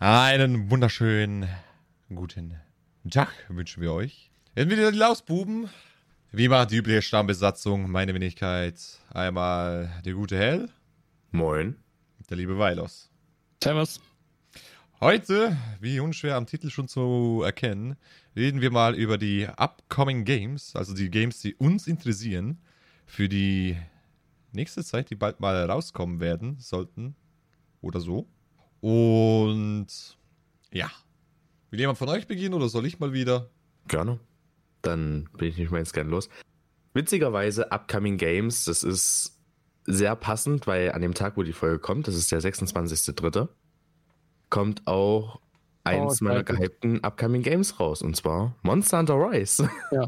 Einen wunderschönen guten Tag wünschen wir euch. Jetzt wieder die Lausbuben. Wie immer die übliche Stammbesatzung. Meine Wenigkeit. Einmal der gute Hell. Moin. Der liebe Weilos. Servus. Heute, wie unschwer am Titel schon zu erkennen, reden wir mal über die upcoming Games. Also die Games, die uns interessieren. Für die nächste Zeit, die bald mal rauskommen werden sollten. Oder so. Und ja. Will jemand von euch beginnen oder soll ich mal wieder? Gerne. Dann bin ich nicht mehr ins Gern los. Witzigerweise, Upcoming Games, das ist sehr passend, weil an dem Tag, wo die Folge kommt, das ist der 26.03., kommt auch eins meiner gehypten Upcoming Games raus, und zwar Monster Hunter Rise. Ja.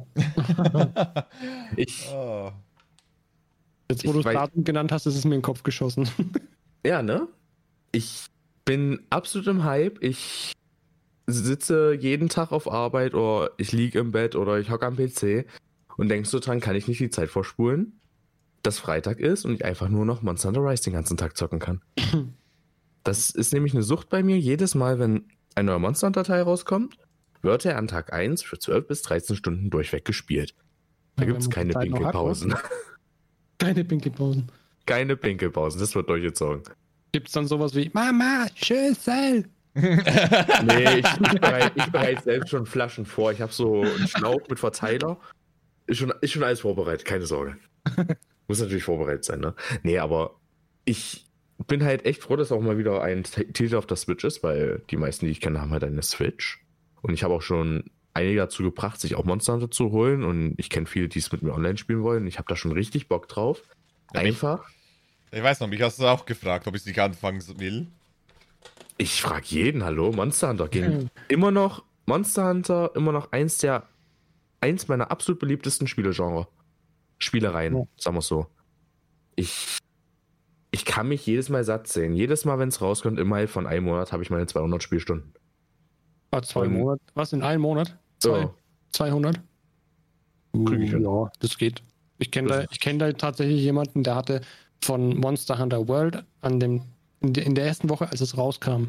Jetzt, wo du das Datum genannt hast, ist es mir in den Kopf geschossen. Ja, ne? Ich bin absolut im Hype. Ich sitze jeden Tag auf Arbeit oder ich liege im Bett oder ich hocke am PC und denkst so dran, kann ich nicht die Zeit vorspulen, dass Freitag ist und ich einfach nur noch Monster Hunter Rise den ganzen Tag zocken kann. Das ist nämlich eine Sucht bei mir. Jedes Mal, wenn ein neuer Monster Hunter Teil rauskommt, wird er an Tag 1 für 12 bis 13 Stunden durchweg gespielt. Da gibt es keine Pinkelpausen. Keine Pinkelpausen. Keine Pinkelpausen, das wird durchgezogen. Gibt es dann sowas wie Mama, Schüssel? Nee, ich bereite selbst schon Flaschen vor. Ich habe so einen Schlauch mit Verteiler. Ist schon alles vorbereitet, keine Sorge. Muss natürlich vorbereitet sein, ne? Nee, aber ich bin halt echt froh, dass auch mal wieder ein Titel auf der Switch ist, weil die meisten, die ich kenne, haben halt eine Switch. Und ich habe auch schon einige dazu gebracht, sich auch Monster Hunter zu holen. Und ich kenne viele, die es mit mir online spielen wollen. Ich habe da schon richtig Bock drauf. Einfach. Ich weiß noch, mich hast du auch gefragt, ob ich es nicht anfangen will. Ich frage jeden, hallo, Monster Hunter gehen immer noch, Monster Hunter, immer noch eins meiner absolut beliebtesten Spielereien, sagen wir so. Ich kann mich jedes Mal satt sehen. Jedes Mal, wenn es rauskommt, innerhalb von einem Monat habe ich meine 200 Spielstunden. 2 Monate? Was, in einem Monat? 200? Krieg ich hin. Ja, das geht. Ich kenne da tatsächlich jemanden, der hatte von Monster Hunter World in der ersten Woche, als es rauskam,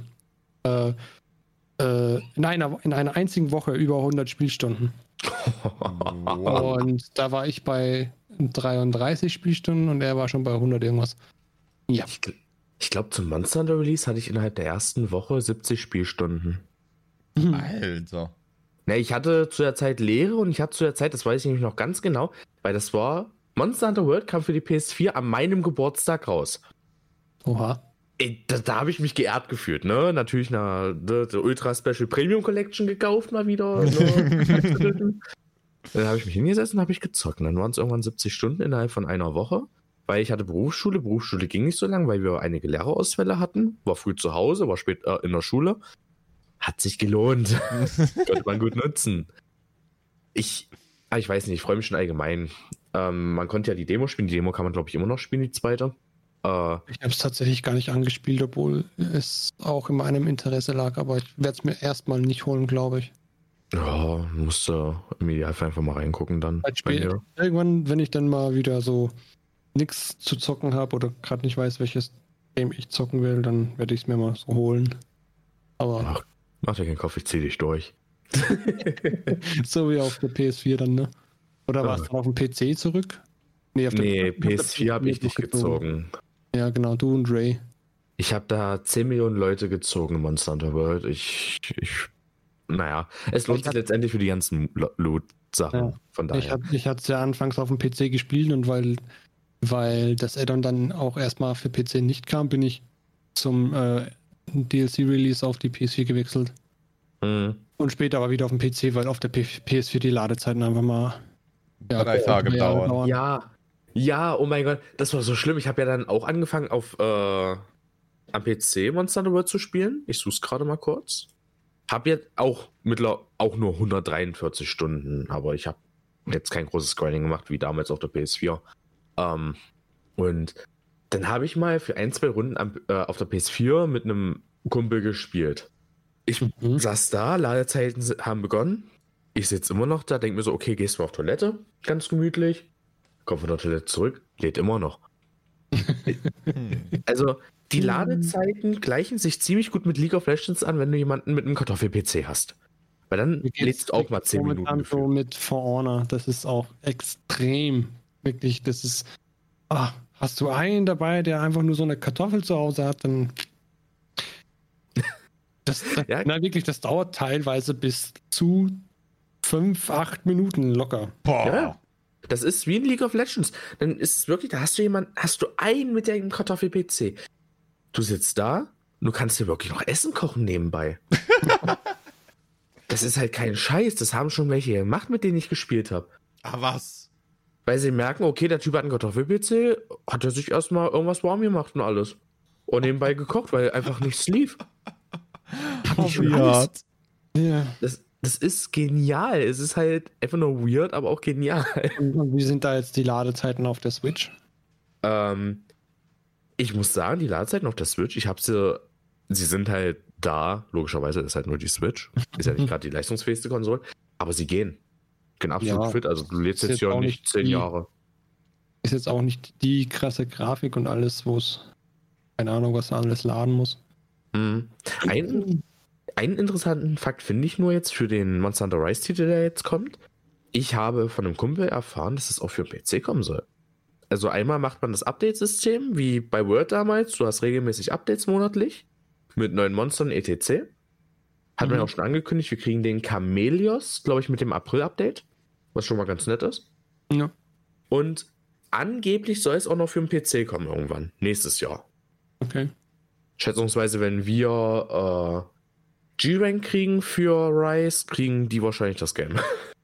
in einer einzigen Woche über 100 Spielstunden. Wow. Und da war ich bei 33 Spielstunden und er war schon bei 100 irgendwas. Ja. Ich glaube, zum Monster Hunter Release hatte ich innerhalb der ersten Woche 70 Spielstunden. Alter. Ne, ich hatte zu der Zeit Lehre und ich hatte zu der Zeit, das weiß ich nämlich noch ganz genau, weil das war, Monster Hunter World kam für die PS4 an meinem Geburtstag raus. Oha. Da habe ich mich geehrt gefühlt, ne? Natürlich eine Ultra Special Premium Collection gekauft, mal wieder. Ne? Dann habe ich mich hingesetzt und habe ich gezockt. Und dann waren es irgendwann 70 Stunden innerhalb von einer Woche, weil ich hatte Berufsschule. Berufsschule ging nicht so lang, weil wir einige Lehrerausfälle hatten. War früh zu Hause, war spät in der Schule. Hat sich gelohnt. Konnte man gut nutzen. Ich weiß nicht, ich freue mich schon allgemein. Man konnte ja die Demo spielen. Die Demo kann man, glaube ich, immer noch spielen, die zweite. Ich habe es tatsächlich gar nicht angespielt, obwohl es auch in meinem Interesse lag, aber ich werde es mir erstmal nicht holen, glaube ich. Ja, musst du im Idealfall einfach mal reingucken dann. Irgendwann, wenn ich dann mal wieder so nichts zu zocken habe oder gerade nicht weiß, welches Game ich zocken will, dann werde ich es mir mal so holen. Aber mach dir keinen Kopf, ich zieh dich durch. so wie auf der PS4 dann, ne? Oder war es dann auf dem PC zurück? Nee, PS4 habe ich nicht gezogen. Ja, genau, du und Ray. Ich habe da 10 Millionen Leute gezogen in Monster Hunter World. Naja, es lohnt sich letztendlich für die ganzen Loot-Sachen. Ja. Von daher. Ich hatte es ja anfangs auf dem PC gespielt und weil das Add-on dann auch erstmal für PC nicht kam, bin ich zum DLC-Release auf die PS4 gewechselt. Mhm. Und später aber wieder auf dem PC, weil auf der PS4 die Ladezeiten einfach mal 3 Tage dauern. Ja, oh mein Gott, das war so schlimm. Ich habe ja dann auch angefangen am PC Monster Hunter World zu spielen. Ich suche es gerade mal kurz. Hab jetzt auch nur 143 Stunden, aber ich habe jetzt kein großes Grinding gemacht, wie damals auf der PS4. Und dann habe ich mal für 1-2 Runden auf der PS4 mit einem Kumpel gespielt. Ich saß da, Ladezeiten haben begonnen. Ich sitze immer noch da, denke mir so, okay, gehst du mal auf Toilette, ganz gemütlich. Komm von der Toilette zurück, lädt immer noch. Also, Die Ladezeiten gleichen sich ziemlich gut mit League of Legends an, wenn du jemanden mit einem Kartoffel-PC hast. Weil dann lädst du auch mal 10 Minuten. Momentan so mit For Honor, das ist auch extrem. Wirklich, das ist. Hast du einen dabei, der einfach nur so eine Kartoffel zu Hause hat, dann. Ja. Na wirklich, das dauert teilweise bis zu 5-8 Minuten locker. Boah. Ja. Das ist wie in League of Legends. Dann ist es wirklich, da hast du einen mit dem Kartoffel-PC. Du sitzt da und du kannst dir wirklich noch Essen kochen nebenbei. Das ist halt kein Scheiß. Das haben schon welche gemacht, mit denen ich gespielt habe. Ah, was? Weil sie merken, okay, der Typ hat einen Kartoffel-PC, hat er sich erstmal irgendwas warm gemacht und alles. Und nebenbei gekocht, weil einfach nichts lief. Oh, weird. Ja. Das ist genial. Es ist halt einfach nur weird, aber auch genial. Und wie sind da jetzt die Ladezeiten auf der Switch? Ich muss sagen, die Ladezeiten auf der Switch, sie sind halt da, logischerweise ist halt nur die Switch. Ist ja nicht gerade die leistungsfähigste Konsole, aber sie gehen. Gehen absolut Ja, fit. Also du lebst ist jetzt jetzt ja auch nicht nicht 10 die- Jahre. Ist jetzt auch nicht die krasse Grafik und alles, wo es keine Ahnung, was da alles laden muss. Mhm. Einen interessanten Fakt finde ich nur jetzt für den Monster Hunter Rise Titel, der jetzt kommt. Ich habe von einem Kumpel erfahren, dass es auch für den PC kommen soll. Also einmal macht man das Update-System, wie bei Word damals. Du hast regelmäßig Updates monatlich mit neuen Monstern etc. Hat man ja auch schon angekündigt, wir kriegen den Chameleos, glaube ich, mit dem April-Update, was schon mal ganz nett ist. Ja. Und angeblich soll es auch noch für den PC kommen irgendwann, nächstes Jahr. Okay. Schätzungsweise, wenn wir G-Rank kriegen für Rise, kriegen die wahrscheinlich das Game.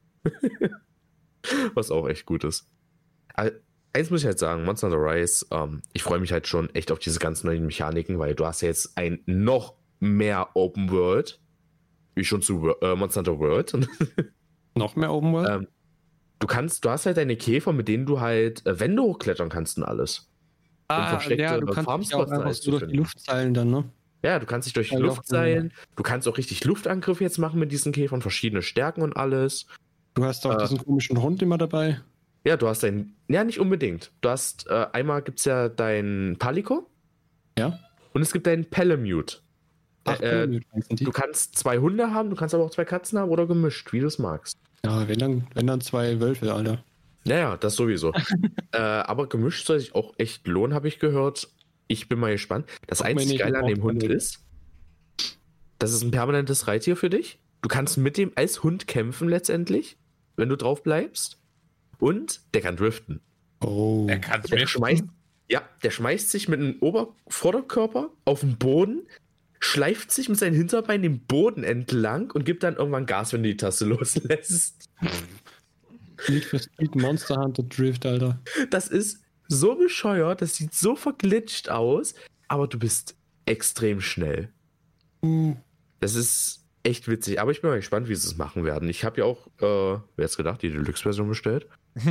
Was auch echt gut ist. Eins muss ich halt sagen, Monster Hunter Rise, ich freue mich halt schon echt auf diese ganzen neuen Mechaniken, weil du hast ja jetzt ein noch mehr Open World, wie schon zu Monster Hunter World. Noch mehr Open World? Du hast halt deine Käfer, mit denen du halt Wände hochklettern kannst und alles. versteckte ja, du kannst dich auch Farmspots einfach alles so zu durch die finden. Luft seilen dann, ne? Ja, du kannst dich durch die Ja, Luft doch, seilen. Du kannst auch richtig Luftangriffe jetzt machen mit diesen Käfern, verschiedene Stärken und alles. Du hast auch diesen komischen Hund immer dabei. Ja, du hast ja, nicht unbedingt. Du hast, einmal gibt es ja dein Palico. Ja. Und es gibt deinen Palamute. Palamute heißen die. Du kannst 2 Hunde haben, du kannst aber auch 2 Katzen haben oder gemischt, wie du es magst. Ja, wenn dann 2 Wölfe, Alter. Naja, das sowieso. Aber gemischt soll sich auch echt lohnen, habe ich gehört. Ich bin mal gespannt. Das Guck mir einzige nicht Geile an auf, dem Hund Alter. ist, das ist ein permanentes Reittier für dich. Du kannst mit dem als Hund kämpfen letztendlich, wenn du drauf bleibst. Und der kann driften. Oh. Er kann Der schmeißt sich mit dem Vorderkörper auf den Boden, schleift sich mit seinen Hinterbeinen den Boden entlang und gibt dann irgendwann Gas, wenn du die Taste loslässt. Need for Speed Monster Hunter Drift, Alter. Das ist so bescheuert, das sieht so verglitscht aus, aber du bist extrem schnell. Das ist echt witzig, aber ich bin mal gespannt, wie sie es machen werden. Ich habe ja auch, wer hätte es gedacht, die Deluxe-Version bestellt.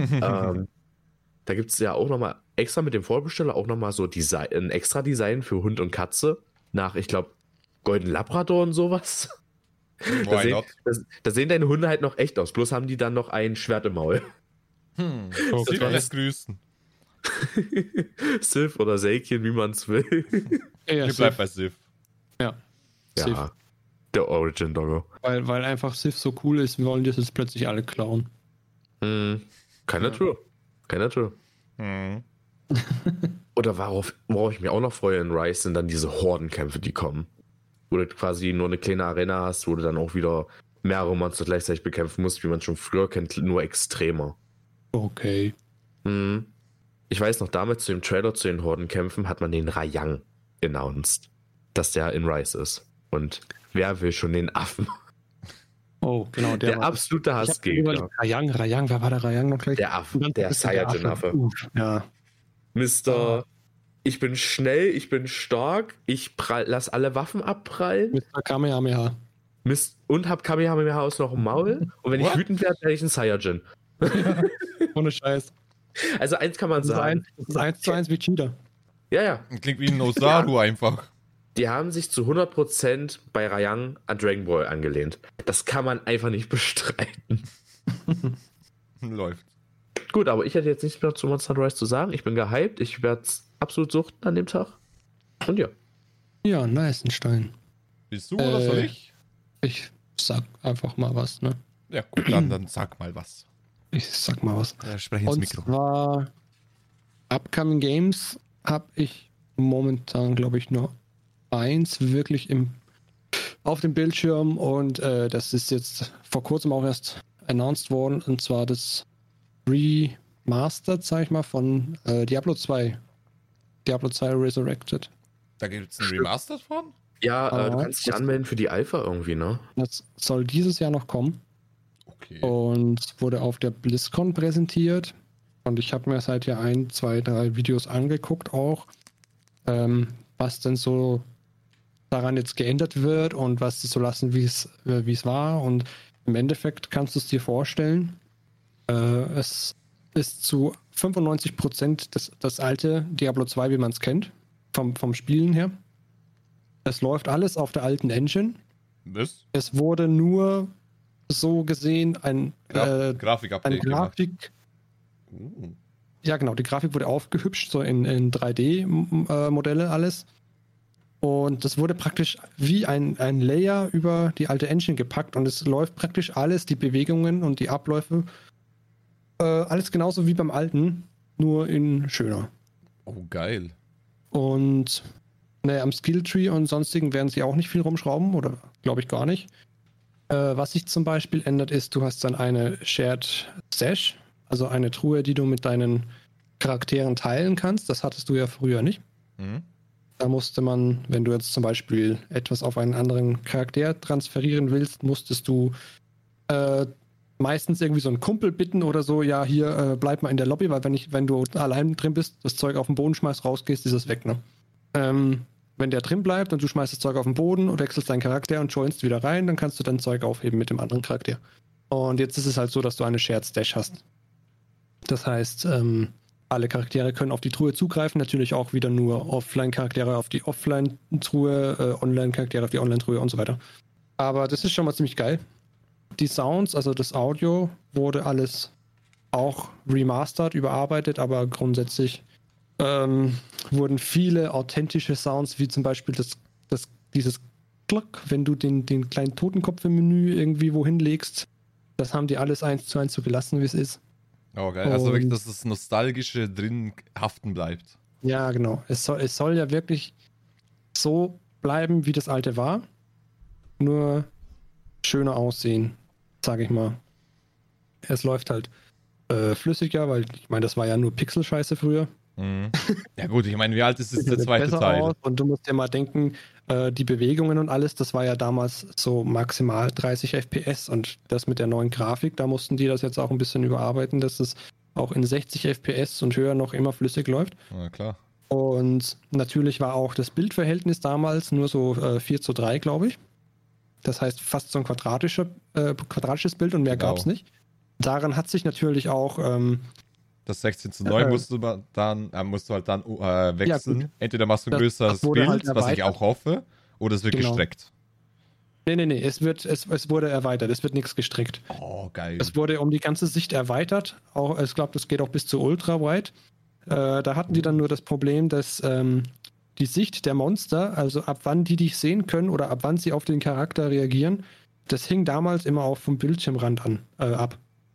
Da gibt es ja auch nochmal extra mit dem Vorbesteller auch nochmal so ein extra Design für Hund und Katze nach, ich glaube, Golden Labrador und sowas. Da sehen deine Hunde halt noch echt aus, bloß haben die dann noch ein Schwert im Maul. Sif lässt grüßen. Sif oder Seikien, wie man es will. Ja, Ich bleib bei Sif. Ja. Sif. Ja, der Origin Doggo. Weil einfach Sif so cool ist, wollen die es jetzt plötzlich alle klauen. Keiner True. Hm. Oder worauf ich mich auch noch freue in Rise, sind dann diese Hordenkämpfe, die kommen. Wo du quasi nur eine kleine Arena hast, wo du dann auch wieder mehrere Monster gleichzeitig bekämpfen musst, wie man schon früher kennt, nur extremer. Okay. Ich weiß noch, damals zu dem Trailer zu den Hordenkämpfen hat man den Rayang announced, dass der in Rise ist. Und wer will schon den Affen? Oh, genau. Der war absolute Hassgegner. Rayang, wer war der Rayang noch gleich? Der Affe, der ist der Saiyajin-Affe. Ja. Mr. Ich bin schnell, ich bin stark, ich lass alle Waffen abprallen Mr. Kamehameha. und hab Kamehameha aus noch im Maul. Und wenn ich wütend werde, werde ich ein Saiyajin. Ohne Scheiß. Also eins kann man sagen. Das ist 1:1 wie Cheetah. Ja. Klingt wie ein Osaru einfach. Die haben sich zu 100% bei Rayang an Dragon Ball angelehnt. Das kann man einfach nicht bestreiten. Läuft. Gut, aber ich hätte jetzt nichts mehr zu Monster Hunter Rise zu sagen. Ich bin gehypt. Ich werde es absolut suchten an dem Tag. Und ja. Ja, Neißenstein. Willst du oder soll ich? Ich sag einfach mal was, ne? Ja, gut, dann sag mal was. Ich sag mal was. Ja, sprech ins Und Mikro. zwar Upcoming Games habe ich momentan, glaube ich, nur eins wirklich auf dem Bildschirm und das ist jetzt vor kurzem auch erst announced worden, und zwar das Remastered, sag ich mal, von Diablo 2. Diablo 2 Resurrected. Da gibt es ein Remastered von? Ja, du kannst dich anmelden für die Alpha irgendwie, ne? Das soll dieses Jahr noch kommen Okay. und wurde auf der BlizzCon präsentiert. Und ich habe mir seit ja 1, 2, 3 Videos angeguckt auch, was denn so daran jetzt geändert wird und was sie so lassen, wie es war. Und im Endeffekt kannst du es dir vorstellen, es ist zu 95% das alte Diablo 2, wie man es kennt, vom Spielen her. Es läuft alles auf der alten Engine. Was? Es wurde nur so gesehen ein Grafik-Update gemacht. Ja, genau, die Grafik wurde aufgehübscht, so in 3D-Modelle alles. Und das wurde praktisch wie ein Layer über die alte Engine gepackt und es läuft praktisch alles, die Bewegungen und die Abläufe, alles genauso wie beim alten, nur in schöner. Oh, geil. Und naja, am Skilltree und sonstigen werden sie auch nicht viel rumschrauben, oder glaube ich gar nicht. Was sich zum Beispiel ändert, ist, du hast dann eine Shared Stash, also eine Truhe, die du mit deinen Charakteren teilen kannst. Das hattest du ja früher nicht. Mhm. Da musste man, wenn du jetzt zum Beispiel etwas auf einen anderen Charakter transferieren willst, musstest du meistens irgendwie so einen Kumpel bitten oder so, ja, hier bleib mal in der Lobby, weil wenn du allein drin bist, das Zeug auf den Boden schmeißt, rausgehst, ist es weg, ne? Wenn der drin bleibt und du schmeißt das Zeug auf den Boden und wechselst deinen Charakter und joinst wieder rein, dann kannst du dein Zeug aufheben mit dem anderen Charakter. Und jetzt ist es halt so, dass du eine Shared Stash hast. Das heißt, alle Charaktere können auf die Truhe zugreifen, natürlich auch wieder nur Offline-Charaktere auf die Offline-Truhe, Online-Charaktere auf die Online-Truhe und so weiter. Aber das ist schon mal ziemlich geil. Die Sounds, also das Audio, wurde alles auch remastered, überarbeitet, aber grundsätzlich wurden viele authentische Sounds, wie zum Beispiel dieses Glock, wenn du den kleinen Totenkopf im Menü irgendwie wohin legst, das haben die alles 1:1 so gelassen, wie es ist. Oh, geil. Also wirklich, dass das Nostalgische drin haften bleibt. Ja, genau. Es soll ja wirklich so bleiben, wie das alte war. Nur schöner aussehen, sage ich mal. Es läuft halt flüssiger, weil ich meine, das war ja nur Pixelscheiße früher. Mhm. Ja gut, ich meine, wie alt ist der zweite Teil? Aus. Und du musst dir mal denken, die Bewegungen und alles, das war ja damals so maximal 30 FPS und das mit der neuen Grafik, da mussten die das jetzt auch ein bisschen überarbeiten, dass es auch in 60 FPS und höher noch immer flüssig läuft. Na klar. Und natürlich war auch das Bildverhältnis damals nur so 4:3, glaube ich. Das heißt fast so ein quadratisches Bild und mehr Genau. gab es nicht. Daran hat sich natürlich auch Das 16:9 musst du halt dann wechseln. Ja, entweder machst du ein Das größeres wurde Bild, halt was ich erweitert. auch hoffe, oder es wird Genau. gestreckt. Nee, es wurde erweitert, es wird nichts gestrickt. Oh, geil. Es wurde um die ganze Sicht erweitert. Auch, ich glaube, das geht auch bis zu Ultra-Wide. Da hatten die dann nur das Problem, dass die Sicht der Monster, also ab wann die dich sehen können oder ab wann sie auf den Charakter reagieren, das hing damals immer auch vom Bildschirmrand ab.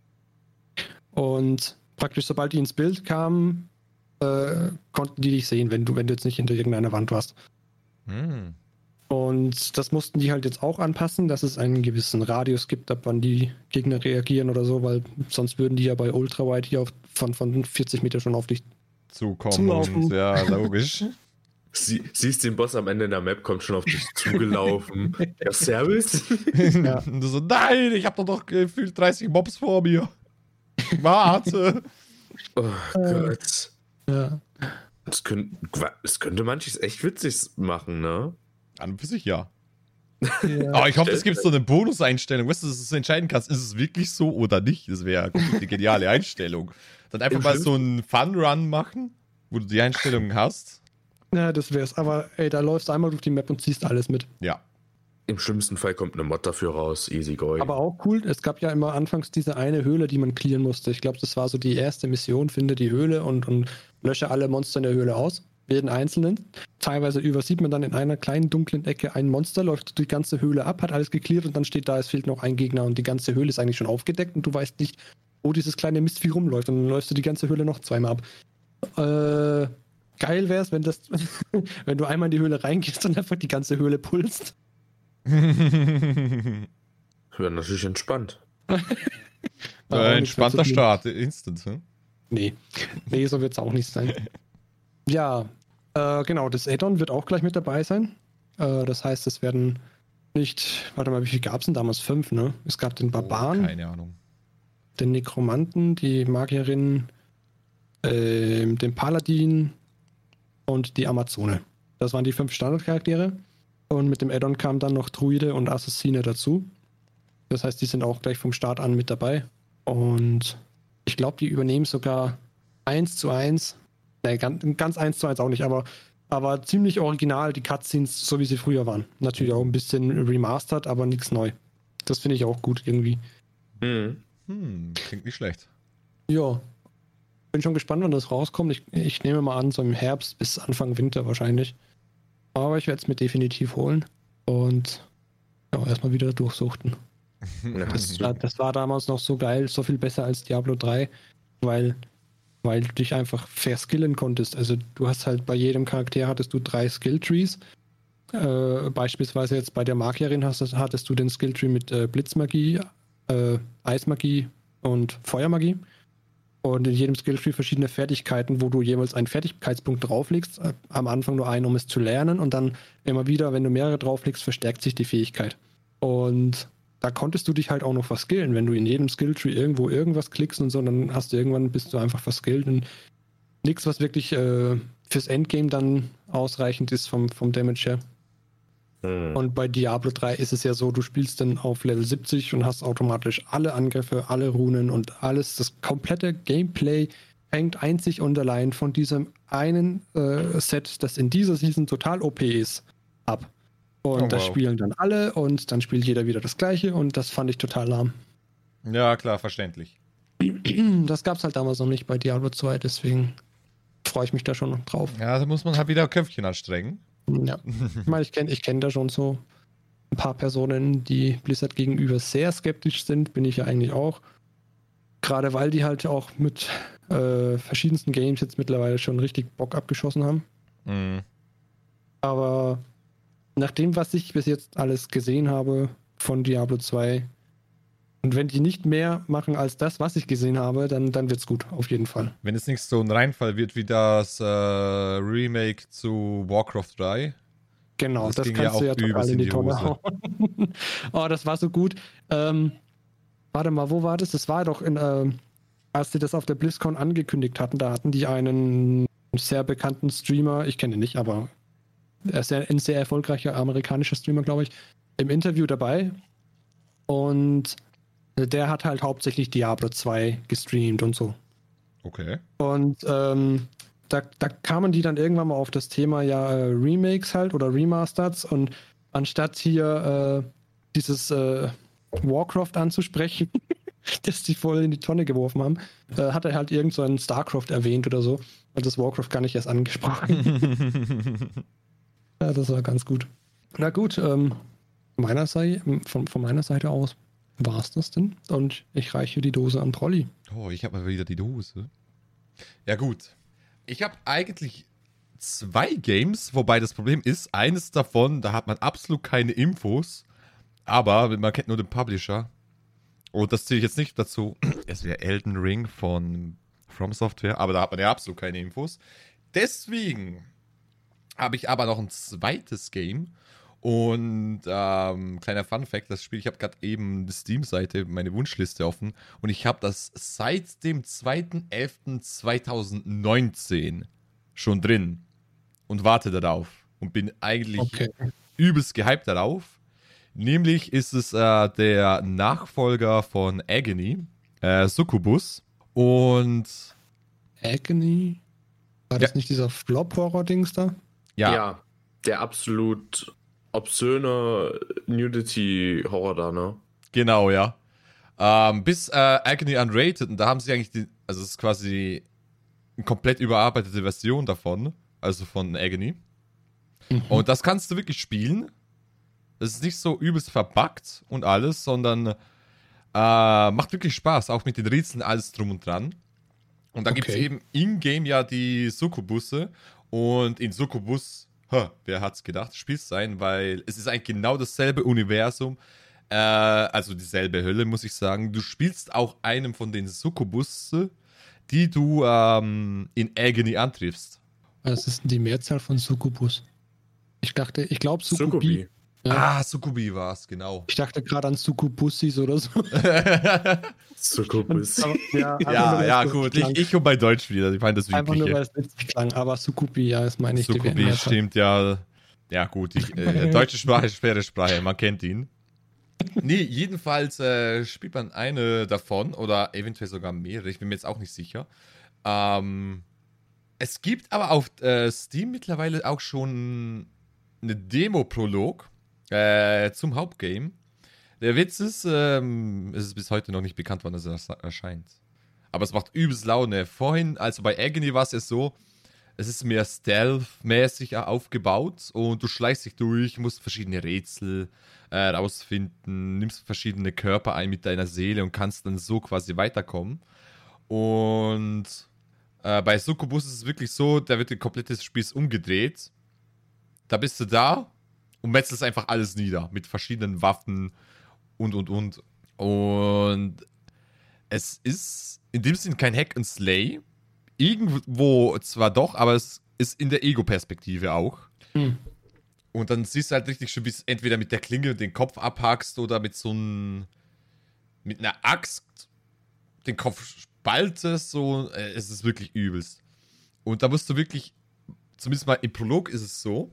Und praktisch, sobald die ins Bild kamen, konnten die dich sehen, wenn du jetzt nicht hinter irgendeiner Wand warst. Hm. Und das mussten die halt jetzt auch anpassen, dass es einen gewissen Radius gibt, ab wann die Gegner reagieren oder so, weil sonst würden die ja bei Ultrawide hier von 40 Meter schon auf dich Zukommen zulaufen. und ja, logisch. Siehst den Boss am Ende in der Map, kommt schon auf dich zugelaufen. Ja, Servus. Ja. Und du so, nein, ich hab doch noch gefühlt 30 Mobs vor mir. Warte. Oh Gott. Ja. Es könnte manches echt witzig machen, ne? An und für sich ja. Ja. Aber ich hoffe, es gibt so eine Bonuseinstellung, weißt du, dass du entscheiden kannst, ist es wirklich so oder nicht. Das wäre eine geniale Einstellung. Dann einfach mal so einen Fun-Run machen, wo du die Einstellungen hast. Ja, das wär's. Aber ey, da läufst du einmal durch die Map und ziehst alles mit. Ja. Im schlimmsten Fall kommt eine Mod dafür raus. Easy going. Aber auch cool, es gab ja immer anfangs diese eine Höhle, die man clearen musste. Ich glaube, das war so die erste Mission, finde die Höhle und lösche alle Monster in der Höhle aus. jeden einzelnen. Teilweise übersieht man dann in einer kleinen dunklen Ecke ein Monster, läuft die ganze Höhle ab, hat alles geklärt und dann steht da, es fehlt noch ein Gegner und die ganze Höhle ist eigentlich schon aufgedeckt und du weißt nicht, wo dieses kleine Mistvieh rumläuft und dann läufst du die ganze Höhle noch zweimal ab. Geil wär's, wenn wenn du einmal in die Höhle reingehst und einfach die ganze Höhle pulst. Wäre natürlich entspannt. Entspannter Start, instant. Hm? Nee, so wird es auch nicht sein. Ja, genau, das Add-on wird auch gleich mit dabei sein. Das heißt, es werden nicht, warte mal, wie viel gab es denn damals? 5, ne? Es gab den Barbaren, Keine Ahnung. den Nekromanten, die Magierin, den Paladin und die Amazone. Das waren die 5 Standardcharaktere. Und mit dem Add-on kam dann noch Druide und Assassine dazu. Das heißt, die sind auch gleich vom Start an mit dabei. Und ich glaube, die übernehmen sogar 1:1. Ne, ganz 1:1 auch nicht, aber ziemlich original die Cutscenes, so wie sie früher waren. Natürlich auch ein bisschen remastered, aber nichts neu. Das finde ich auch gut irgendwie. Klingt nicht schlecht. Ja. Bin schon gespannt, wann das rauskommt. Ich nehme mal an, so im Herbst bis Anfang Winter wahrscheinlich. Aber ich werde es mir definitiv holen. Und ja, erstmal wieder durchsuchten. Das war damals noch so geil, so viel besser als Diablo 3, weil du dich einfach verskillen konntest. Also du hast halt bei jedem Charakter hattest du 3 Skilltrees. Beispielsweise jetzt bei der Magierin hattest du den Skilltree mit Blitzmagie, Eismagie und Feuermagie. Und in jedem Skilltree verschiedene Fertigkeiten, wo du jeweils einen Fertigkeitspunkt drauflegst. Am Anfang nur einen, um es zu lernen. Und dann immer wieder, wenn du mehrere drauflegst, verstärkt sich die Fähigkeit. Und da konntest du dich halt auch noch verskillen. Wenn du in jedem Skilltree irgendwo irgendwas klickst und so, dann bist du einfach verskillt. Und nichts, was wirklich fürs Endgame dann ausreichend ist vom Damage her. Und bei Diablo 3 ist es ja so, du spielst dann auf Level 70 und hast automatisch alle Angriffe, alle Runen und alles. Das komplette Gameplay hängt einzig und allein von diesem einen Set, das in dieser Season total OP ist, ab. Und das spielen dann alle und dann spielt jeder wieder das Gleiche und das fand ich total lahm. Ja, klar, verständlich. Das gab es halt damals noch nicht bei Diablo 2, deswegen freue ich mich da schon noch drauf. Ja, da muss man halt wieder Köpfchen anstrengen. Ja, ich meine, ich kenn da schon so ein paar Personen, die Blizzard gegenüber sehr skeptisch sind, bin ich ja eigentlich auch. Gerade weil die halt auch mit verschiedensten Games jetzt mittlerweile schon richtig Bock abgeschossen haben. Aber nach dem, was ich bis jetzt alles gesehen habe von Diablo 2, und wenn die nicht mehr machen als das, was ich gesehen habe, dann wird's gut, auf jeden Fall. Wenn es nicht so ein Reinfall wird wie das Remake zu Warcraft 3. Genau, das kannst du ja total in die Tonne hauen. Oh, das war so gut. Warte mal, wo war das? Das war doch als sie das auf der BlizzCon angekündigt hatten, da hatten die einen sehr bekannten Streamer, ich kenne ihn nicht, aber er ist ein sehr erfolgreicher amerikanischer Streamer, glaube ich, im Interview dabei. Und der hat halt hauptsächlich Diablo 2 gestreamt und so. Okay. Und da kamen die dann irgendwann mal auf das Thema Remakes halt oder Remasters und anstatt hier dieses Warcraft anzusprechen, das die voll in die Tonne geworfen haben, hat er halt irgend so einen StarCraft erwähnt oder so, weil das Warcraft gar nicht erst angesprochen. Ja, das war ganz gut. Na gut, von meiner Seite aus war es das denn? Und ich reiche die Dose an Trolli. Oh, ich habe mal wieder die Dose. Ja gut. Ich habe eigentlich 2 Games, wobei das Problem ist, eines davon, da hat man absolut keine Infos, aber man kennt nur den Publisher. Und das zähle ich jetzt nicht dazu. Es wäre Elden Ring von From Software, aber da hat man ja absolut keine Infos. Deswegen habe ich aber noch ein zweites Game. Und kleiner Funfact, das Spiel, ich habe gerade eben die Steam-Seite, meine Wunschliste offen und ich habe das seit dem 2.11.2019 schon drin und warte darauf und bin eigentlich übelst gehypt darauf. Nämlich ist es der Nachfolger von Agony, Succubus und Agony? War das nicht dieser Flop-Horror-Dings da? Ja, der absolut obszöne Nudity-Horror da, ne? Genau, ja. Bis Agony Unrated, und da haben sie eigentlich es ist quasi eine komplett überarbeitete Version davon. also von Agony. Und das kannst du wirklich spielen. Es ist nicht so übelst verbuggt und alles, sondern macht wirklich Spaß, auch mit den Rätseln, alles drum und dran. Und da gibt es eben in-game ja die Succubusse. Und in Succubus, wer hat's gedacht, spielst sein, weil es ist eigentlich genau dasselbe Universum, also dieselbe Hölle, muss ich sagen. Du spielst auch einem von den Succubusse, die du in Agony antriffst. Was ist denn die Mehrzahl von Succubus? Ich glaube Succubi. Ja. Succubi war es, genau. Ich dachte gerade an Succubussis oder so. Succubus. Ja, gut. Ich und mein Deutsch wieder. Ich meine das Übliche. Einfach nur, weil es witzig klang. Aber Succubi, ja, ist meine ich. Succubi stimmt, ja. Ja, gut. Deutsche Sprache ist schwere Sprache. Man kennt ihn. Nee, jedenfalls spielt man eine davon oder eventuell sogar mehrere. Ich bin mir jetzt auch nicht sicher. Es gibt aber auf Steam mittlerweile auch schon eine Demo-Prolog zum Hauptgame. Der Witz ist, es ist bis heute noch nicht bekannt, wann das erscheint. Aber es macht übelst Laune. Vorhin, also bei Agony war es ja so, es ist mehr Stealth-mäßig aufgebaut und du schleichst dich durch, musst verschiedene Rätsel rausfinden, nimmst verschiedene Körper ein mit deiner Seele und kannst dann so quasi weiterkommen. Und bei Succubus ist es wirklich so, da wird ein komplettes Spiel umgedreht. Da bist du da und metzelst einfach alles nieder mit verschiedenen Waffen und. Und es ist in dem Sinn kein Hack and Slay. Irgendwo zwar doch, aber es ist in der Ego-Perspektive auch. Und dann siehst du halt richtig schön, wie es entweder mit der Klinge den Kopf abhackst oder mit mit einer Axt den Kopf spaltest. So, es ist wirklich übelst. Und da musst du wirklich, zumindest mal im Prolog ist es so,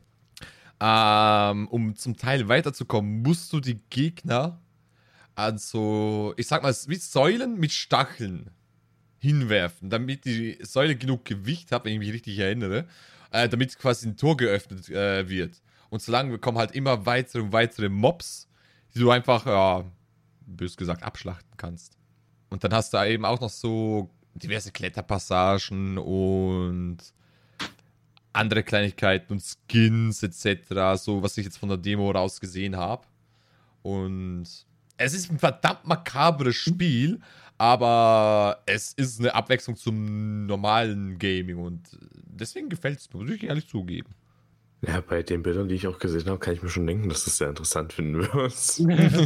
um zum Teil weiterzukommen, musst du die Gegner an so, ich sag mal, wie Säulen mit Stacheln hinwerfen, damit die Säule genug Gewicht hat, wenn ich mich richtig erinnere, damit quasi ein Tor geöffnet wird. Und solange kommen halt immer weitere und weitere Mobs, die du einfach, bös gesagt, abschlachten kannst. Und dann hast du eben auch noch so diverse Kletterpassagen und andere Kleinigkeiten und Skins etc., so was ich jetzt von der Demo raus gesehen habe. Und es ist ein verdammt makabres Spiel, aber es ist eine Abwechslung zum normalen Gaming und deswegen gefällt es mir, muss ich ehrlich zugeben. Ja, bei den Bildern, die ich auch gesehen habe, kann ich mir schon denken, dass du es sehr interessant finden wirst.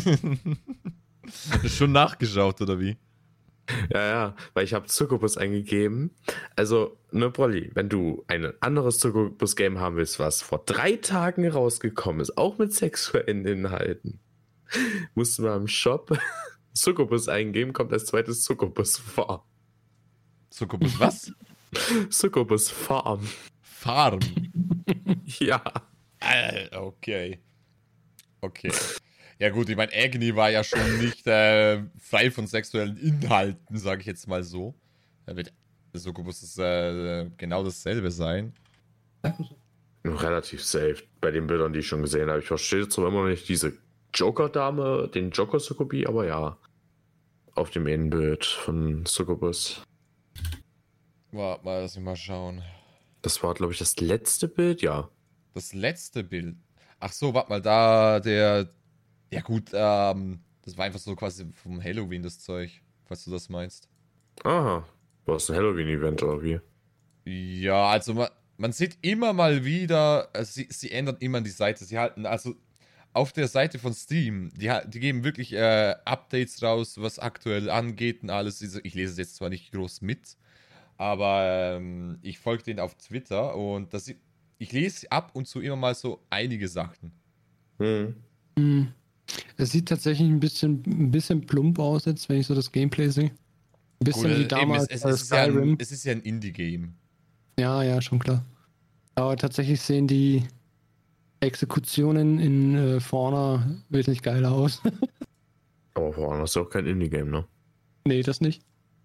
Schon nachgeschaut, oder wie? Ja, weil ich habe Succubus eingegeben. Also, ne, Brolli, wenn du ein anderes Succubus-Game haben willst, was vor 3 Tagen rausgekommen ist, auch mit sexuellen Inhalten, musst du mal im Shop Succubus eingeben, kommt als zweites Succubus Farm. Succubus was? Succubus Farm. Farm? Ja. Okay. Ja gut, ich meine, Agony war ja schon nicht frei von sexuellen Inhalten, sage ich jetzt mal so. Da wird Succubus genau dasselbe sein. Relativ safe bei den Bildern, die ich schon gesehen habe. Ich verstehe zwar immer noch nicht diese Joker-Dame, den Joker-Succubi, aber ja. Auf dem Innenbild von Succubus. Warte mal, lass mich mal schauen. Das war, glaube ich, das letzte Bild, ja. Das letzte Bild? Ach so, warte mal, da der... Ja gut, das war einfach so quasi vom Halloween das Zeug, falls du das meinst. Aha, war es ein Halloween-Event oder wie? Ja, also man sieht immer mal wieder, sie ändern immer die Seite. Sie halten, also auf der Seite von Steam, die geben wirklich Updates raus, was aktuell angeht und alles. Ich lese es jetzt zwar nicht groß mit, aber ich folge denen auf Twitter und ich lese ab und zu immer mal so einige Sachen. Es sieht tatsächlich ein bisschen plump aus jetzt, wenn ich so das Gameplay sehe. Ein bisschen wie damals es ist Skyrim. Es ist ja ein Indie-Game. Ja, schon klar. Aber tatsächlich sehen die Exekutionen in Fauna wesentlich geiler aus. Aber vor allem ist ja auch kein Indie-Game, ne? Nee, das nicht.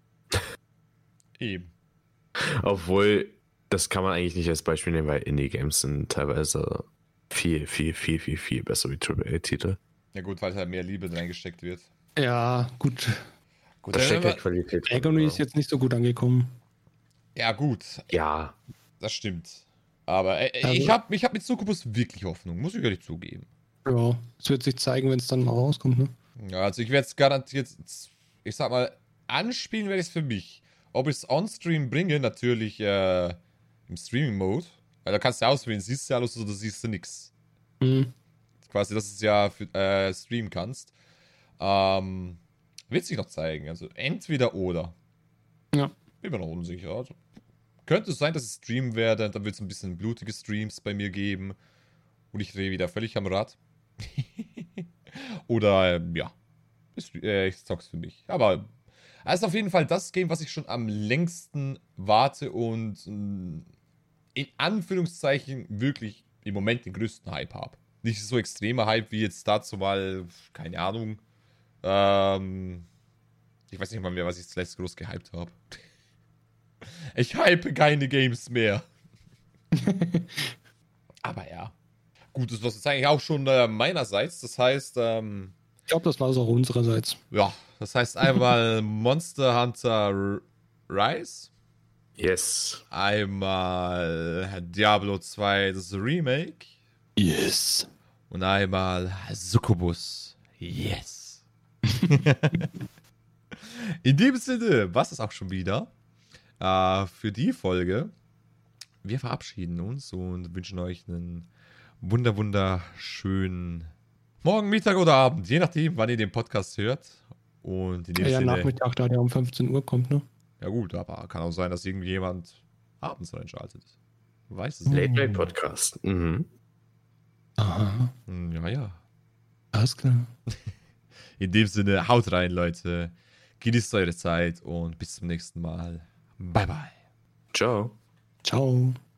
Eben. Obwohl, das kann man eigentlich nicht als Beispiel nehmen, weil Indie-Games sind teilweise viel besser wie AAA-Titel. Ja gut, weil halt mehr Liebe reingesteckt wird. Ja, gut. Da steckt ja Qualität drin. Agony ist jetzt nicht so gut angekommen. Ja gut. Ja. Das stimmt. Aber Also- ich hab mit Succubus wirklich Hoffnung, muss ich ehrlich zugeben. Ja, es wird sich zeigen, wenn es dann mal rauskommt, ne? Ja, also ich werde es garantiert, ich sag mal, anspielen werde ich es für mich. Ob ich es on-stream bringe, natürlich im Streaming-Mode. Weil da kannst du auswählen, siehst du alles oder siehst du nix. Mhm. Quasi, dass du es ja streamen kannst. Wird sich noch zeigen. Also entweder oder. Ja. Bin mir noch unsicher. Also, könnte es sein, dass ich streamen werde. Dann wird es ein bisschen blutige Streams bei mir geben. Und ich drehe wieder völlig am Rad. Oder, ja. Ich zock's für mich. Aber es ist auf jeden Fall das Game, was ich schon am längsten warte und in Anführungszeichen wirklich im Moment den größten Hype habe. Nicht so extremer Hype wie jetzt dazu mal, keine Ahnung. Ich weiß nicht mal mehr, was ich zuletzt groß gehypt habe. Ich hype keine Games mehr. Aber ja. Gut, das war jetzt eigentlich auch schon meinerseits. Das heißt, Ich glaube, das war es auch unsererseits. ja, das heißt einmal Monster Hunter Rise, Yes. einmal Diablo 2, das Remake Yes. und einmal Succubus. Yes. In dem Sinne, was ist auch schon wieder für die Folge. Wir verabschieden uns und wünschen euch einen wunderschönen Morgen, Mittag oder Abend, je nachdem, wann ihr den Podcast hört. Und in dem Ja, Sinne, Nachmittag, da der um 15 Uhr kommt, ne? ja gut, aber kann auch sein, dass irgendjemand abends reinschaltet. Weiß es nicht. Late Night Podcast. Mhm. Aha, Ja. alles klar. In dem Sinne, haut rein, Leute. Genießt eure Zeit und bis zum nächsten Mal. Bye, bye. Ciao. Ciao.